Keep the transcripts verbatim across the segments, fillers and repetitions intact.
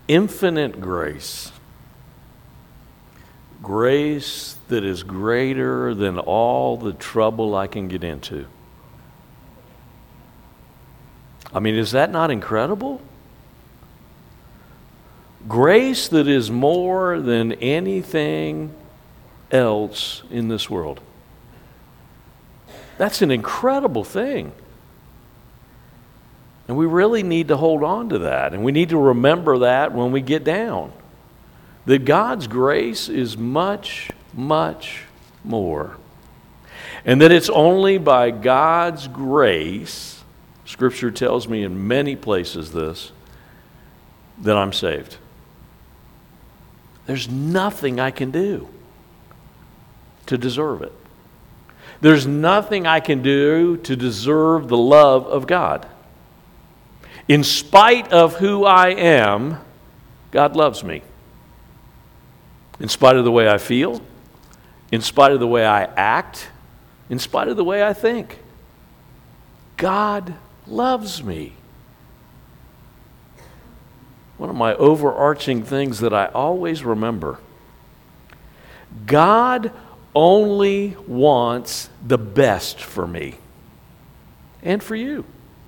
infinite grace. Grace that is greater than all the trouble I can get into. I mean, is that not incredible? Grace that is more than anything else in this world. That's an incredible thing. And we really need to hold on to that. And we need to remember that when we get down. That God's grace is much, much more. And that it's only by God's grace, Scripture tells me in many places this, that I'm saved. There's nothing I can do to deserve it. There's nothing I can do to deserve the love of God. In spite of who I am, God loves me. In spite of the way I feel, in spite of the way I act, in spite of the way I think, God loves me. One of my overarching things that I always remember, God only wants the best for me and for you.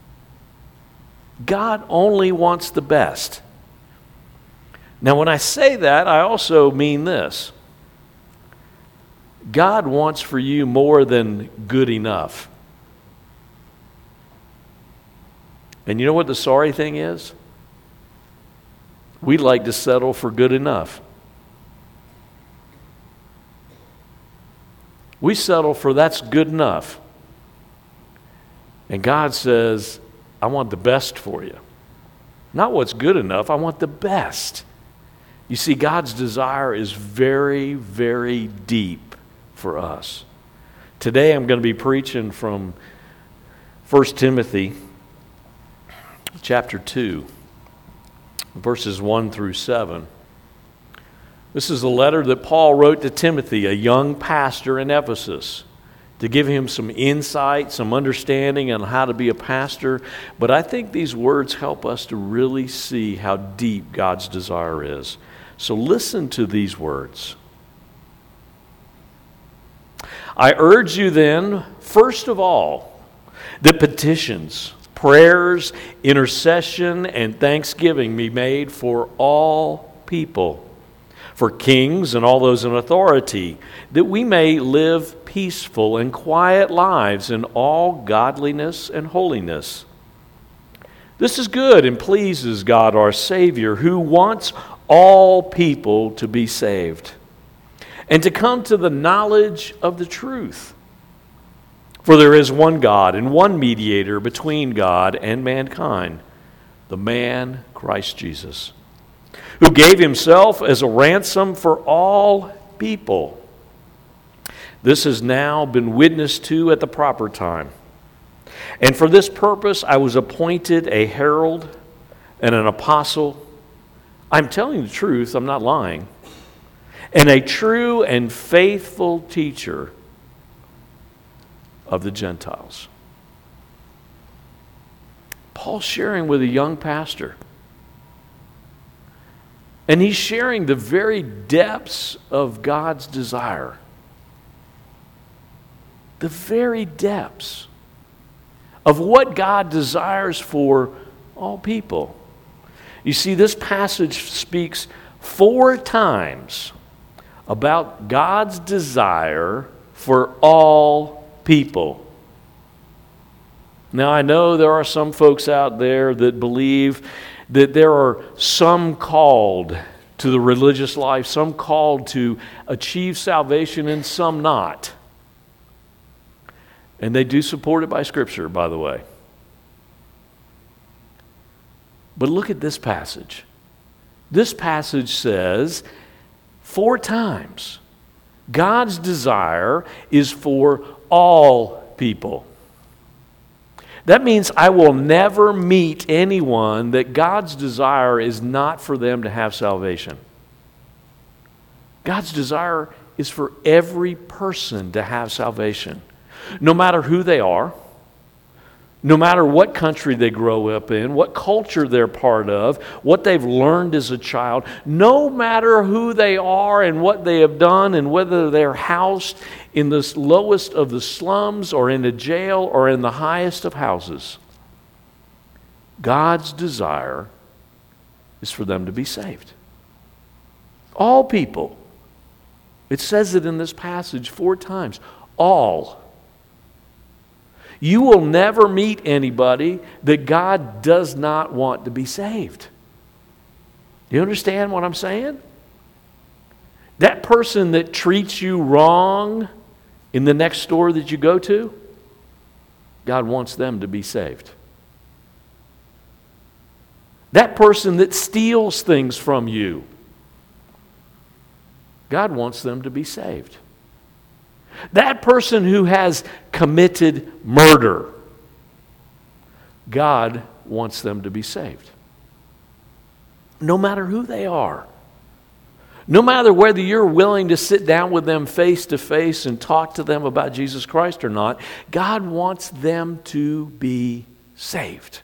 God only wants the best. Now, when I say that, I also mean this. God wants for you more than good enough. And you know what the sorry thing is? We like to settle for good enough. We settle for that's good enough. And God says, I want the best for you. Not what's good enough, I want the best. You see, God's desire is very, very deep for us. Today I'm going to be preaching from First Timothy chapter two, verses one through seven. This is a letter that Paul wrote to Timothy, a young pastor in Ephesus, to give him some insight, some understanding on how to be a pastor. But I think these words help us to really see how deep God's desire is. So listen to these words. I urge you then, first of all, that petitions, prayers, intercession, and thanksgiving be made for all people, for kings and all those in authority, that we may live peaceful and quiet lives in all godliness and holiness. This is good and pleases God our Savior, who wants all people to be saved and to come to the knowledge of the truth. For there is one God and one mediator between God and mankind, the man Christ Jesus, who gave himself as a ransom for all people. This has now been witnessed to at the proper time. And for this purpose I was appointed a herald and an apostle. I'm telling the truth, I'm not lying. And a true and faithful teacher of the Gentiles. Paul's sharing with a young pastor. And he's sharing the very depths of God's desire. The very depths of what God desires for all people. You see, this passage speaks four times about God's desire for all people. Now, I know there are some folks out there that believe that there are some called to the religious life, some called to achieve salvation, and some not. And they do support it by Scripture, by the way. But look at this passage. This passage says four times, God's desire is for all people. That means I will never meet anyone that God's desire is not for them to have salvation. God's desire is for every person to have salvation, no matter who they are, No matter what country they grow up in, what culture they're part of, what they've learned as a child, no matter who they are and what they have done and whether they're housed in the lowest of the slums or in a jail or in the highest of houses, God's desire is for them to be saved. All people. It says it in this passage four times. All. You will never meet anybody that God does not want to be saved. Do you understand what I'm saying? That person that treats you wrong in the next store that you go to, God wants them to be saved. That person that steals things from you, God wants them to be saved. That person who has committed murder, God wants them to be saved. No matter who they are. No matter whether you're willing to sit down with them face to face and talk to them about Jesus Christ or not, God wants them to be saved.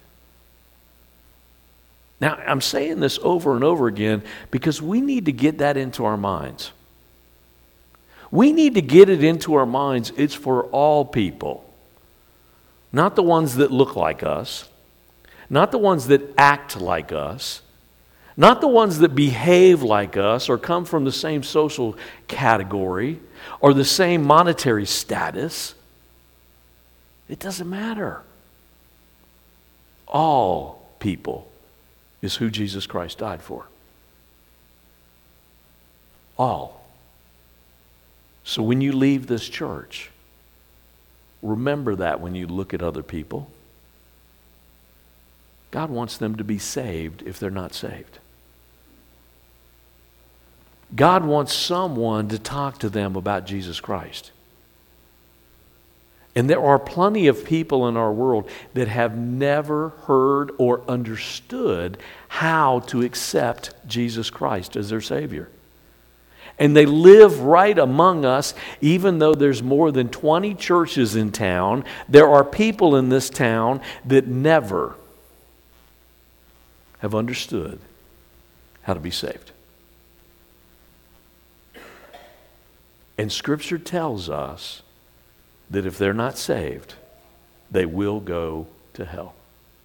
Now, I'm saying this over and over again because we need to get that into our minds. We need to get it into our minds. It's for all people. Not the ones that look like us. Not the ones that act like us. Not the ones that behave like us or come from the same social category or the same monetary status. It doesn't matter. All people is who Jesus Christ died for. All. So when you leave this church, remember that when you look at other people. God wants them to be saved if they're not saved. God wants someone to talk to them about Jesus Christ. And there are plenty of people in our world that have never heard or understood how to accept Jesus Christ as their Savior. And they live right among us, even though there's more than twenty churches in town. There are people in this town that never have understood how to be saved. And Scripture tells us that if they're not saved, they will go to hell.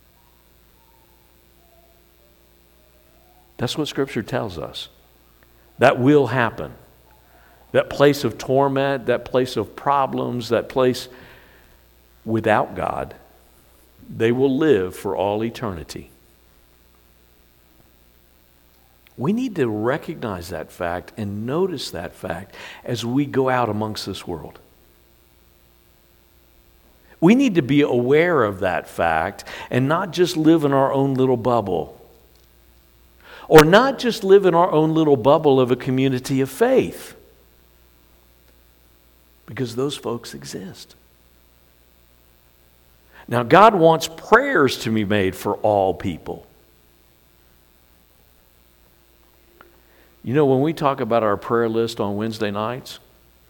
That's what Scripture tells us. That will happen. That place of torment, that place of problems, that place without God, they will live for all eternity. We need to recognize that fact and notice that fact as we go out amongst this world. We need to be aware of that fact and not just live in our own little bubble. Or not just live in our own little bubble of a community of faith. Because those folks exist. Now, God wants prayers to be made for all people. You know, when we talk about our prayer list on Wednesday nights,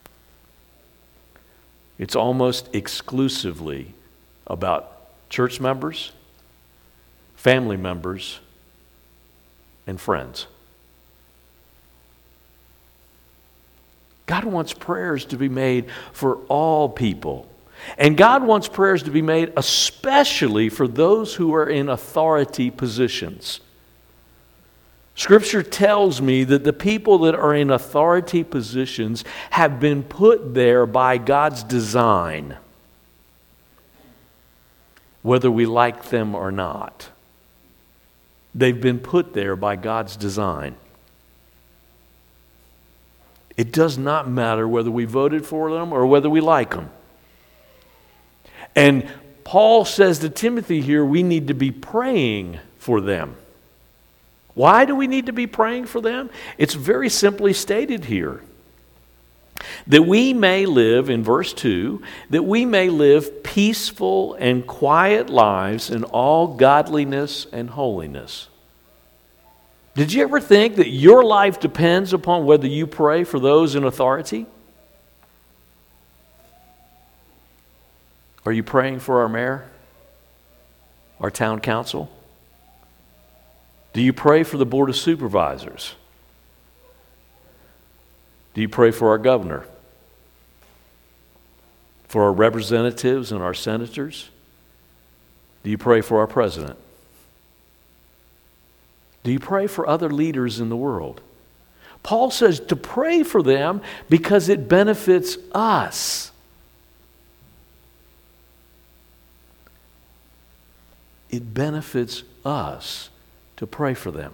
it's almost exclusively about church members, family members, and friends. God wants prayers to be made for all people. And God wants prayers to be made especially for those who are in authority positions. Scripture tells me that the people that are in authority positions have been put there by God's design, whether we like them or not. They've been put there by God's design. It does not matter whether we voted for them or whether we like them. And Paul says to Timothy here, we need to be praying for them. Why do we need to be praying for them? It's very simply stated here. That we may live, in verse two, that we may live peaceful and quiet lives in all godliness and holiness. Did you ever think that your life depends upon whether you pray for those in authority? Are you praying for our mayor? our town council? Do you pray for the board of supervisors? Do you pray for our governor? For our representatives and our senators? Do you pray for our president? Do you pray for other leaders in the world? Paul says to pray for them because it benefits us. It benefits us to pray for them.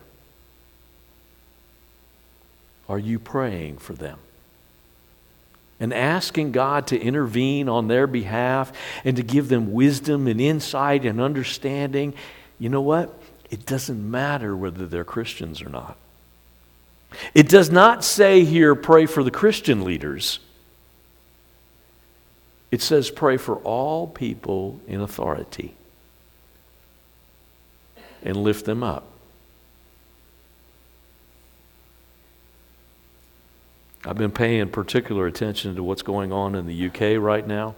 Are you praying for them? And asking God to intervene on their behalf and to give them wisdom and insight and understanding. You know what? It doesn't matter whether they're Christians or not. It does not say here, pray for the Christian leaders. It says, pray for all people in authority and lift them up. I've been paying particular attention to what's going on in the U K right now.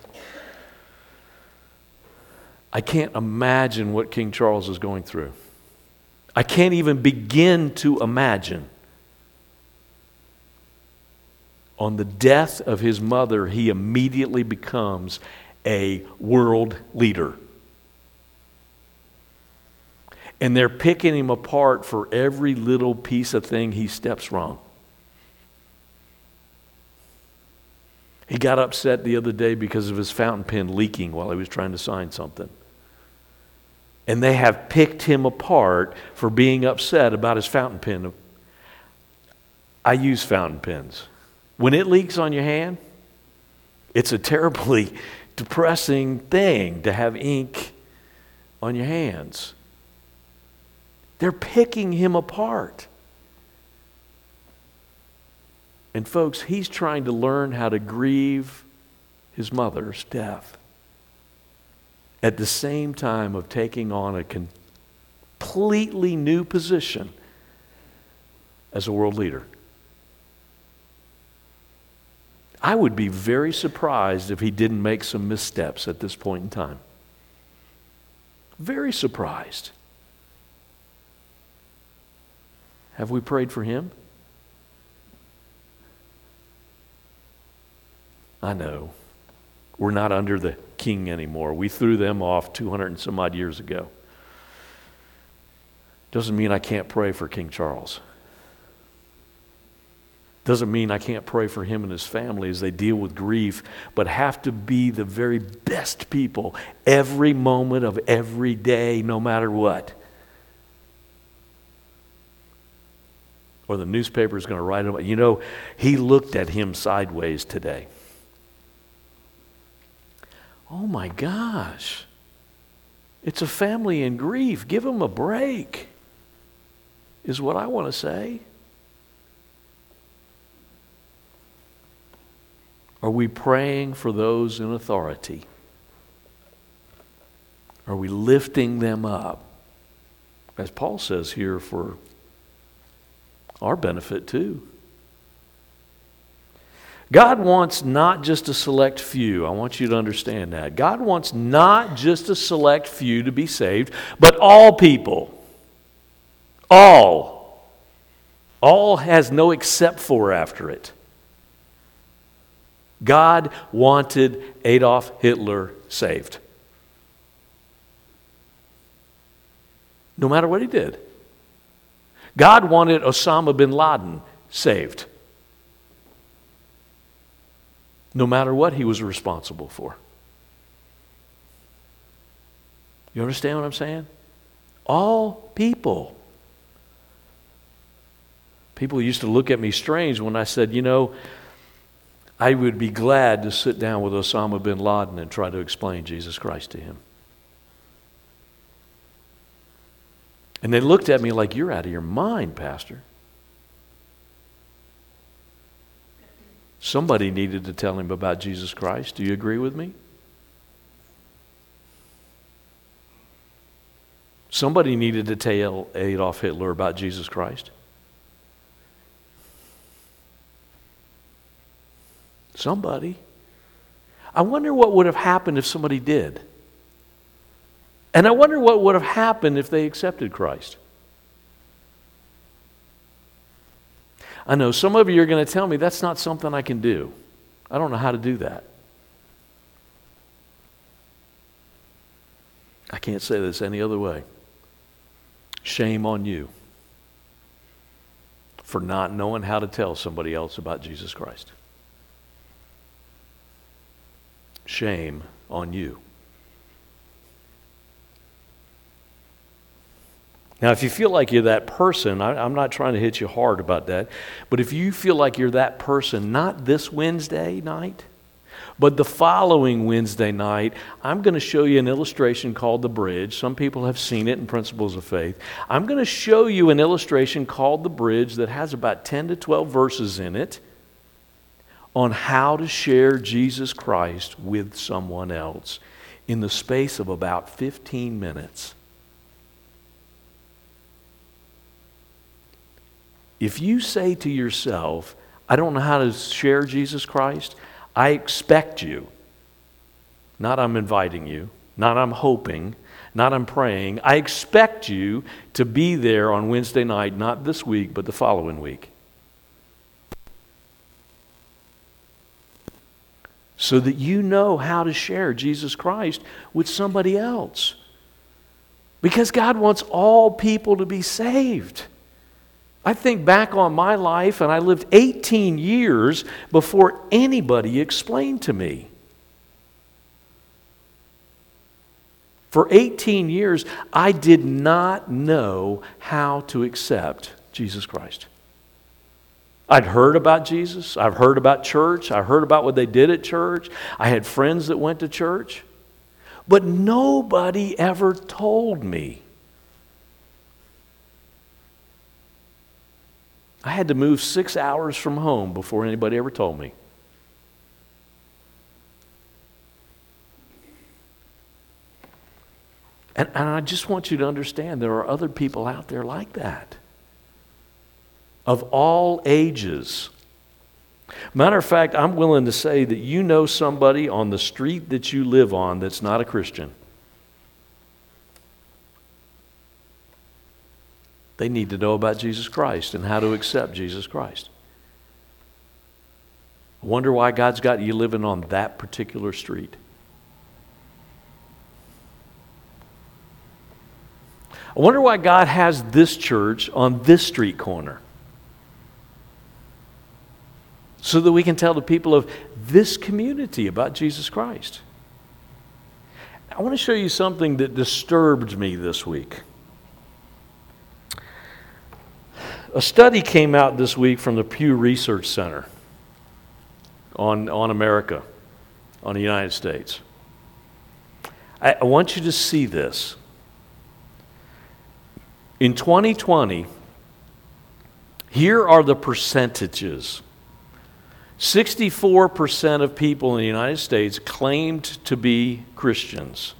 I can't imagine what King Charles is going through. I can't even begin to imagine. On the death of his mother, he immediately becomes a world leader. And they're picking him apart for every little piece of thing he steps wrong. He got upset the other day because of his fountain pen leaking while he was trying to sign something. And they have picked him apart for being upset about his fountain pen. I use fountain pens. When it leaks on your hand, it's a terribly depressing thing to have ink on your hands. They're picking him apart. And folks, he's trying to learn how to grieve his mother's death at the same time of taking on a completely new position as a world leader. I would be very surprised if he didn't make some missteps at this point in time. Very surprised. Have we prayed for him? I know. We're not under the king anymore. We threw them off two hundred and some odd years ago. Doesn't mean I can't pray for King Charles. Doesn't mean I can't pray for him and his family as they deal with grief, but have to be the very best people every moment of every day, no matter what. Or the newspaper is going to write about, you know, he looked at him sideways today. Oh my gosh. It's a family in grief. Give them a break, is what I want to say. Are we praying for those in authority? Are we lifting them up? As Paul says here, for our benefit too. God wants not just a select few. I want you to understand that. God wants not just a select few to be saved, but all people. All. All has no except for after it. God wanted Adolf Hitler saved. No matter what he did. God wanted Osama bin Laden saved. No matter what he was responsible for. You understand what I'm saying? All people. People used to look at me strange when I said, you know, I would be glad to sit down with Osama bin Laden and try to explain Jesus Christ to him. And they looked at me like, you're out of your mind, Pastor. Somebody needed to tell him about Jesus Christ. Do you agree with me? Somebody needed to tell Adolf Hitler about Jesus Christ. Somebody. I wonder what would have happened if somebody did. And I wonder what would have happened if they accepted Christ. I know some of you are going to tell me that's not something I can do. I don't know how to do that. I can't say this any other way. Shame on you for not knowing how to tell somebody else about Jesus Christ. Shame on you. Now, if you feel like you're that person, I, I'm not trying to hit you hard about that, but if you feel like you're that person, not this Wednesday night, but the following Wednesday night, I'm going to show you an illustration called The Bridge. Some people have seen it in Principles of Faith. I'm going to show you an illustration called The Bridge that has about ten to twelve verses in it on how to share Jesus Christ with someone else in the space of about fifteen minutes. If you say to yourself, I don't know how to share Jesus Christ, I expect you, not I'm inviting you, not I'm hoping, not I'm praying, I expect you to be there on Wednesday night, not this week, but the following week. So that you know how to share Jesus Christ with somebody else. Because God wants all people to be saved. I think back on my life, and I lived eighteen years before anybody explained to me. For eighteen years, I did not know how to accept Jesus Christ. I'd heard about Jesus. I've heard about church. I heard about what they did at church. I had friends that went to church. But nobody ever told me. I had to move six hours from home before anybody ever told me. And, and I just want you to understand there are other people out there like that. Of all ages. Matter of fact, I'm willing to say that you know somebody on the street that you live on that's not a Christian. They need to know about Jesus Christ and how to accept Jesus Christ. I wonder why God's got you living on that particular street. I wonder why God has this church on this street corner. So that we can tell the people of this community about Jesus Christ. I want to show you something that disturbed me this week. A study came out this week from the Pew Research Center on, on America, on the United States. I, I want you to see this. In twenty twenty, here are the percentages. sixty-four percent of people in the United States claimed to be Christians.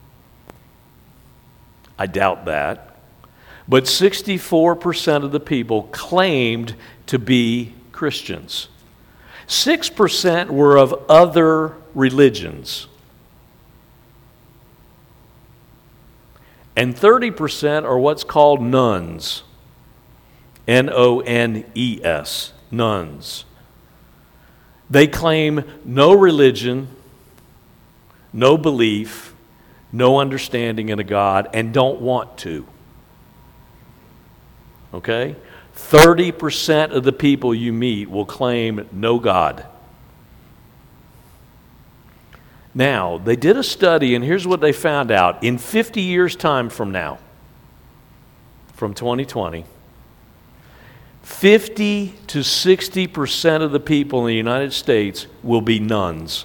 I doubt that. But sixty-four percent of the people claimed to be Christians. six percent were of other religions. And thirty percent are what's called nones. N O N E S, nones. They claim no religion, no belief, no understanding in a God, and don't want to. Okay? thirty percent of the people you meet will claim no God. Now, they did a study, and here's what they found out. In fifty years' time from now, from twenty twenty, fifty to sixty percent of the people in the United States will be nones.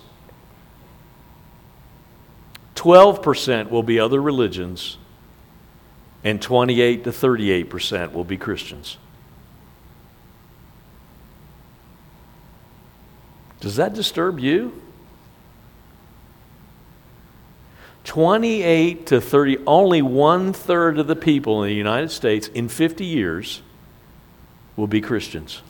twelve percent will be other religions, and twenty-eight to thirty-eight percent will be Christians. Does that disturb you? twenty-eight to thirty, only one third of the people in the United States in fifty years will be Christians.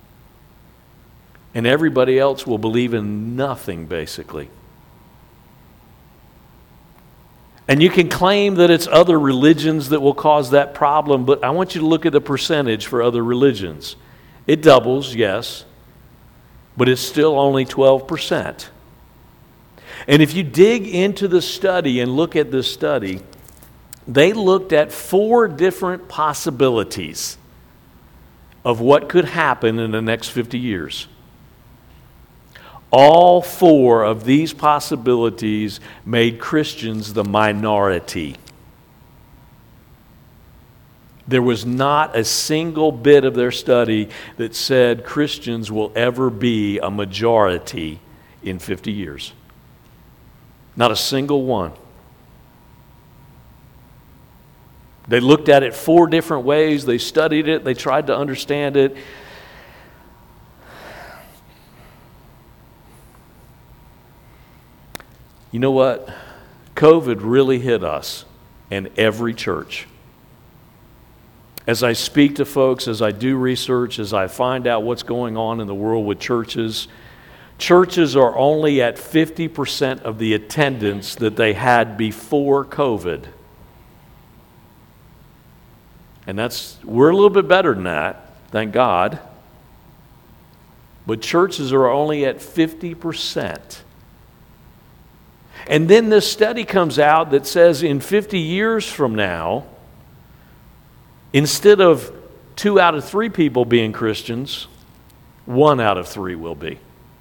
And everybody else will believe in nothing, basically. And you can claim that it's other religions that will cause that problem, but I want you to look at the percentage for other religions. It doubles, yes, but it's still only twelve percent. And if you dig into the study and look at this study, they looked at four different possibilities of what could happen in the next fifty years. All four of these possibilities made Christians the minority. There was not a single bit of their study that said Christians will ever be a majority in fifty years. Not a single one. They looked at it four different ways. They studied it. They tried to understand it. You know what? COVID really hit us and every church. As I speak to folks, as I do research, as I find out what's going on in the world with churches, churches are only at fifty percent of the attendance that they had before COVID. And that's, we're a little bit better than that, thank God. But churches are only at fifty percent. And then this study comes out that says in fifty years from now, instead of two out of three people being Christians, one out of three will be.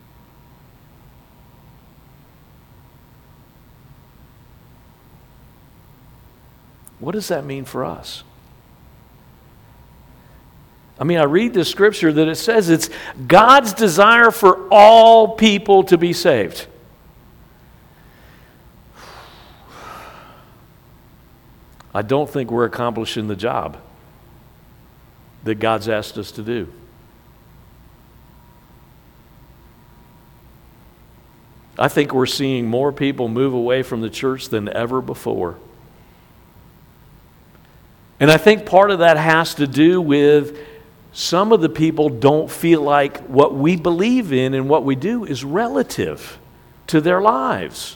What does that mean for us? I mean, I read the scripture that it says it's God's desire for all people to be saved. I don't think we're accomplishing the job that God's asked us to do. I think we're seeing more people move away from the church than ever before. And I think part of that has to do with some of the people don't feel like what we believe in and what we do is relative to their lives.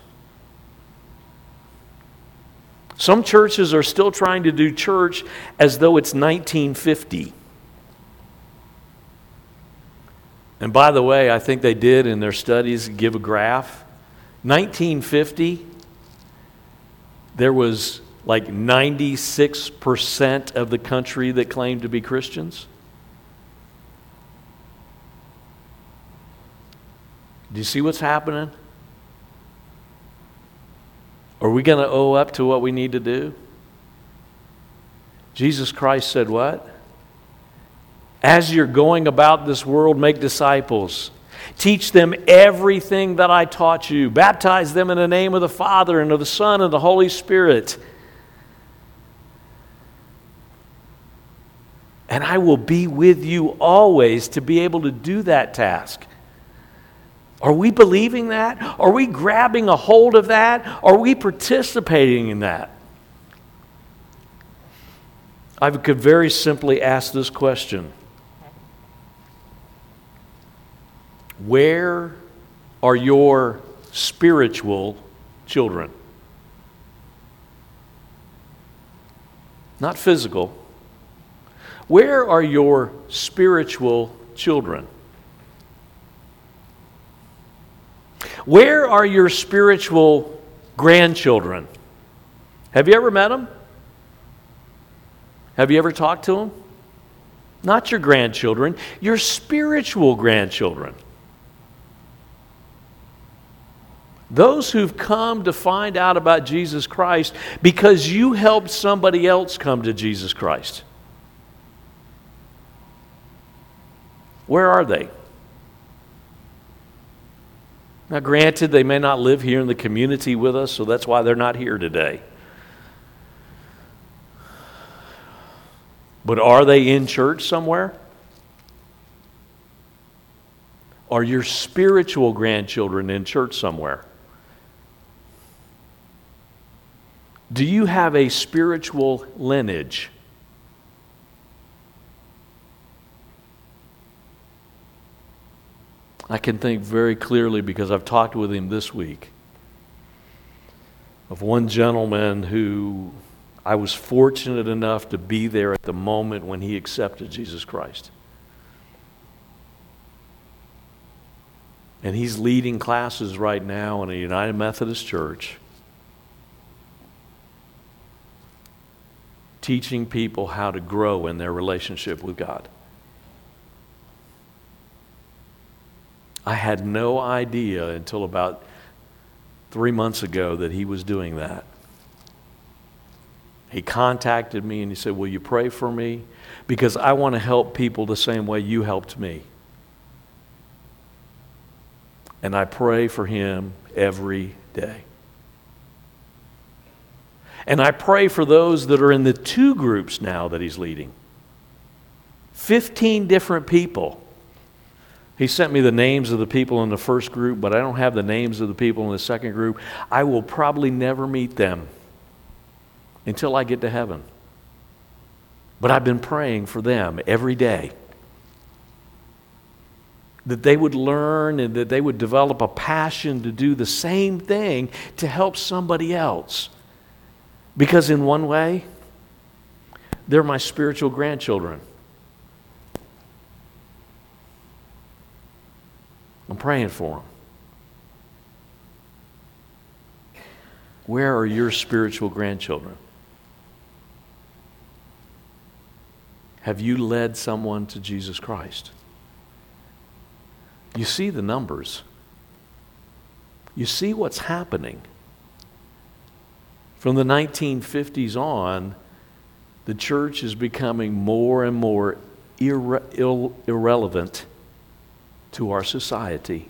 Some churches are still trying to do church as though it's nineteen fifty. And by the way, I think they did in their studies give a graph. nineteen fifty, there was like ninety-six percent of the country that claimed to be Christians. Do you see what's happening? Are we going to owe up to what we need to do? Jesus Christ said what? As you're going about this world, make disciples. Teach them everything that I taught you. Baptize them in the name of the Father and of the Son and the Holy Spirit. And I will be with you always to be able to do that task. Are we believing that? Are we grabbing a hold of that? Are we participating in that? I could very simply ask this question. Where are your spiritual children? Not physical. Where are your spiritual children? Where are your spiritual grandchildren? Have you ever met them? Have you ever talked to them? Not your grandchildren, your spiritual grandchildren. Those who've come to find out about Jesus Christ because you helped somebody else come to Jesus Christ. Where are they? Now, granted, they may not live here in the community with us, so that's why they're not here today. But are they in church somewhere? Are your spiritual grandchildren in church somewhere? Do you have a spiritual lineage? I can think very clearly because I've talked with him this week. of one gentleman who I was fortunate enough to be there at the moment when he accepted Jesus Christ. And he's leading classes right now in a United Methodist Church, teaching people how to grow in their relationship with God. I had no idea until about three months ago that he was doing that. He contacted me and he said, will you pray for me? Because I want to help people the same way you helped me. And I pray for him every day. And I pray for those that are in the two groups now that he's leading. Fifteen different people. He sent me the names of the people in the first group, but I don't have the names of the people in the second group. I will probably never meet them until I get to heaven. But I've been praying for them every day, that they would learn and that they would develop a passion to do the same thing to help somebody else. Because in one way, they're my spiritual grandchildren. I'm praying for them. Where are your spiritual grandchildren? Have you led someone to Jesus Christ? You see the numbers. You see what's happening. From the nineteen fifties on, the church is becoming more and more irre- ill- irrelevant to our society.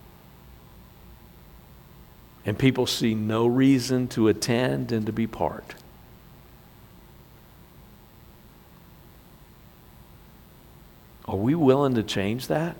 And people see no reason to attend and to be part. Are we willing to change that?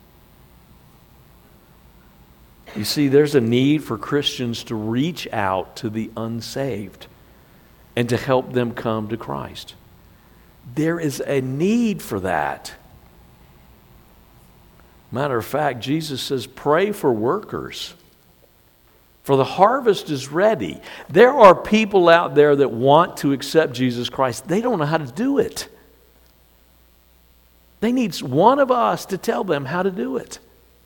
You see, there's a need for Christians to reach out to the unsaved and to help them come to Christ. There is a need for that. Matter of fact, Jesus says, pray for workers, for the harvest is ready. There are people out there that want to accept Jesus Christ. They don't know how to do it. They need one of us to tell them how to do it.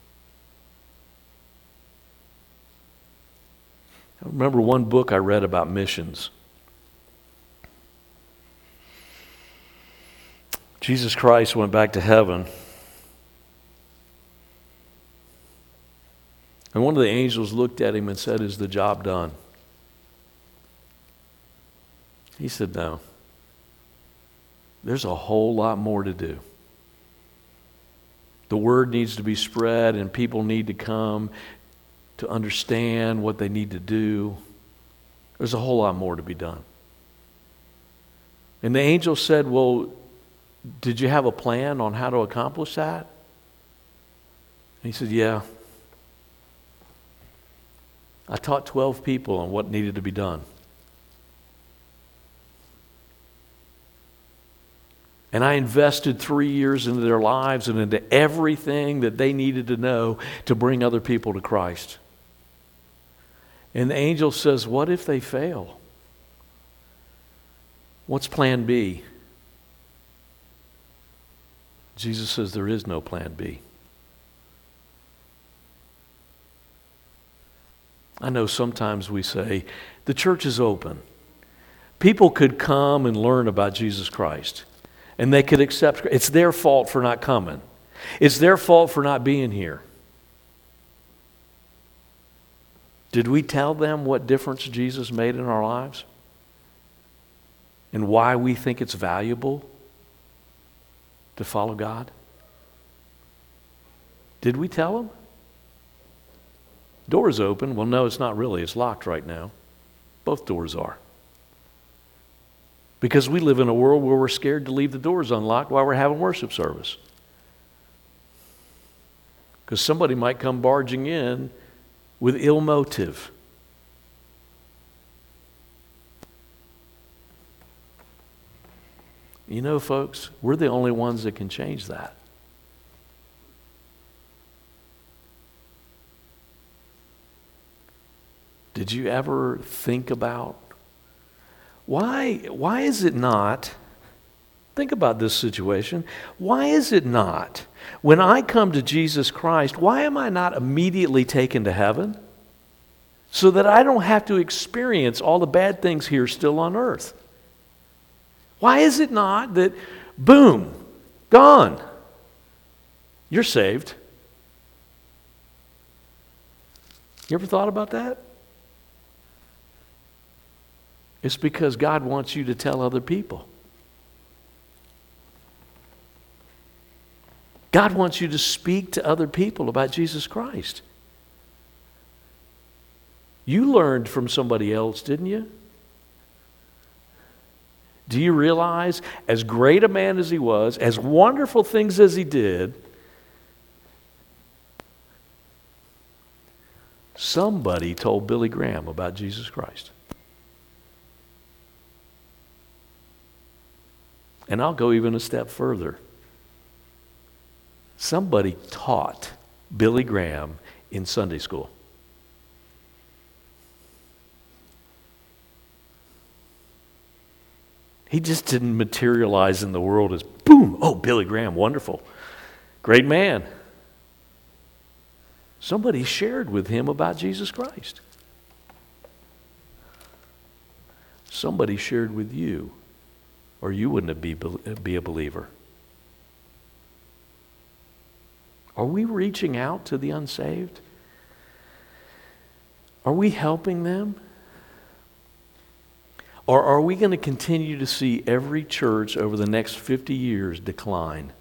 I remember one book I read about missions. Jesus Christ went back to heaven. And one of the angels looked at him and said, is the job done? He said, no. There's a whole lot more to do. The word needs to be spread and people need to come to understand what they need to do. There's a whole lot more to be done. And the angel said, well, did you have a plan on how to accomplish that? And he said, yeah. I taught twelve people on what needed to be done. And I invested three years into their lives and into everything that they needed to know to bring other people to Christ. And the angel says, what if they fail? What's plan B? Jesus says there is no plan B. I know sometimes we say, the church is open. People could come and learn about Jesus Christ. And they could accept. It's their fault for not coming. It's their fault for not being here. Did we tell them what difference Jesus made in our lives? And why we think it's valuable to follow God? Did we tell them? Doors open. Well, no, it's not really. It's locked right now. Both doors are. Because we live in a world where we're scared to leave the doors unlocked while we're having worship service. Because somebody might come barging in with ill motive. You know, folks, we're the only ones that can change that. Did Did you ever think about why, why is it not, think about this situation, why is it not, when I come to Jesus Christ, why am I not immediately taken to heaven so that I don't have to experience all the bad things here still on earth? Why is it not that, boom, gone, you're saved? You ever thought about that? It's because God wants you to tell other people. God wants you to speak to other people about Jesus Christ. You learned from somebody else, didn't you? Do you realize, as great a man as he was, as wonderful things as he did, somebody told Billy Graham about Jesus Christ? And I'll go even a step further. Somebody taught Billy Graham in Sunday school. He just didn't materialize in the world as, boom, oh, Billy Graham, wonderful, great man. Somebody shared with him about Jesus Christ. Somebody shared with you, or you wouldn't be, be a believer. Are we reaching out to the unsaved? Are we helping them? Or are we going to continue to see every church over the next fifty years decline?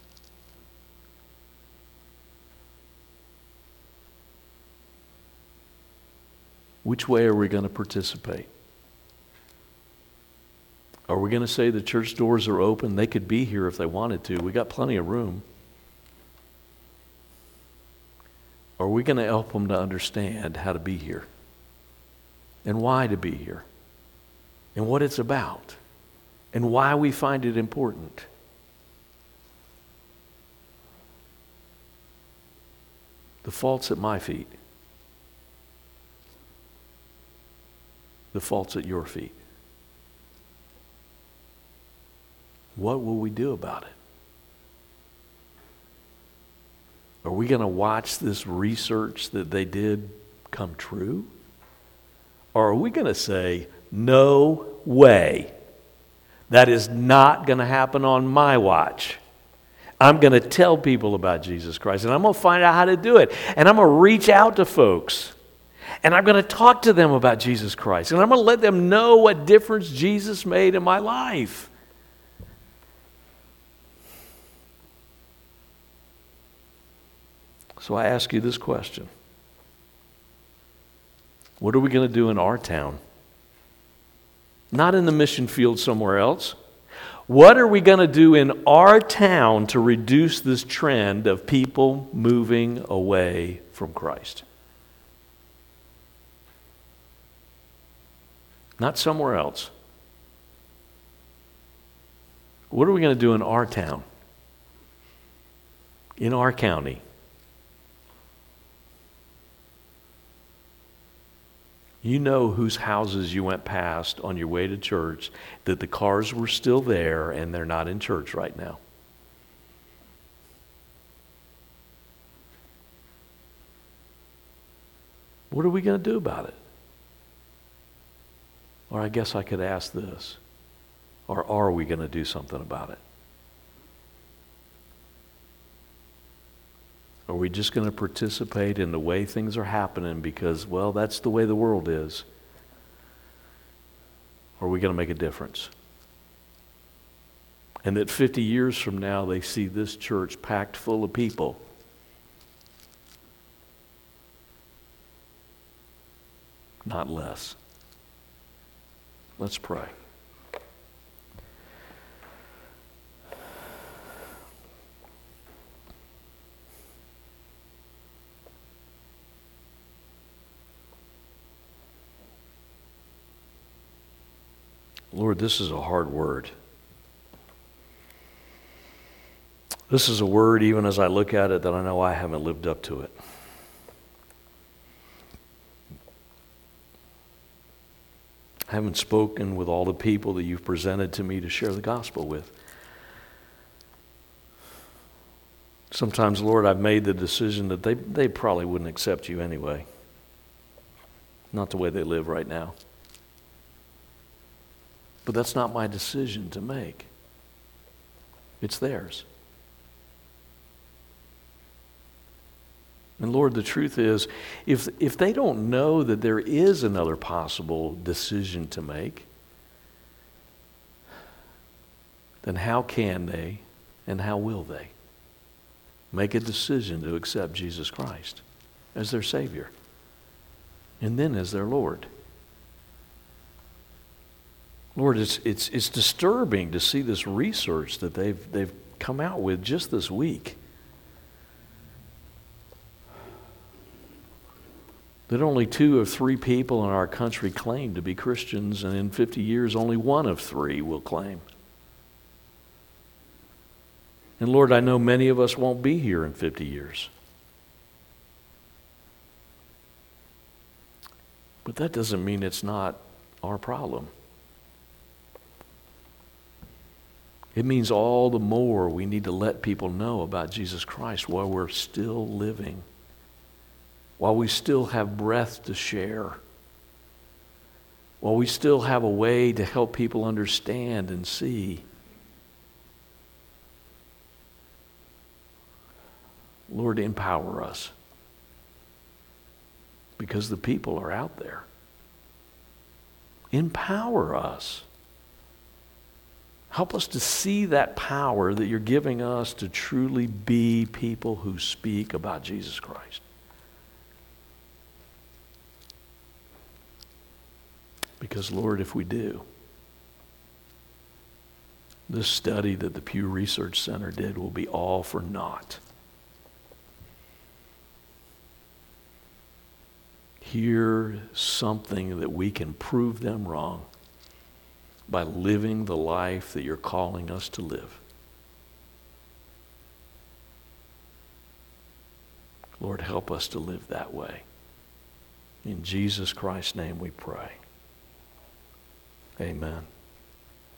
Which way are we going to participate? Are we going to say the church doors are open? They could be here if they wanted to. We got plenty of room. Are we going to help them to understand how to be here? And why to be here? And what it's about? And why we find it important? The fault's at my feet. The fault's at your feet. What will we do about it? Are we going to watch this research that they did come true? Or are we going to say, no way. That is not going to happen on my watch. I'm going to tell people about Jesus Christ, and I'm going to find out how to do it. And I'm going to reach out to folks, and I'm going to talk to them about Jesus Christ, and I'm going to let them know what difference Jesus made in my life. So I ask you this question. What are we going to do in our town? Not in the mission field somewhere else. What are we going to do in our town to reduce this trend of people moving away from Christ? Not somewhere else. What are we going to do in our town? In our county? You know whose houses you went past on your way to church, that the cars were still there and they're not in church right now. What are we going to do about it? Or I guess I could ask this. Or are we going to do something about it? Are we just going to participate in the way things are happening because, well, that's the way the world is? Or are we going to make a difference? And that fifty years from now, they see this church packed full of people. Not less. Let's pray. Lord, this is a hard word. This is a word, even as I look at it, that I know I haven't lived up to it. I haven't spoken with all the people that you've presented to me to share the gospel with. Sometimes, Lord, I've made the decision that they, they probably wouldn't accept you anyway. Not the way they live right now. But that's not my decision to make. It's theirs. And Lord, the truth is, if, if they don't know that there is another possible decision to make, then how can they and how will they make a decision to accept Jesus Christ as their Savior and then as their Lord? Lord, it's, it's, it's disturbing to see this research that they've, they've come out with just this week. That only two of three people in our country claim to be Christians, and in fifty years, only one of three will claim. And Lord, I know many of us won't be here in fifty years. But that doesn't mean it's not our problem. It means all the more we need to let people know about Jesus Christ while we're still living, while we still have breath to share, while we still have a way to help people understand and see. Lord, empower us, because the people are out there. Empower us. Help us to see that power that you're giving us to truly be people who speak about Jesus Christ. Because, Lord, if we do, this study that the Pew Research Center did will be all for naught. Here's something that we can prove them wrong by living the life that you're calling us to live. Lord, help us to live that way. In Jesus Christ's name we pray. Amen.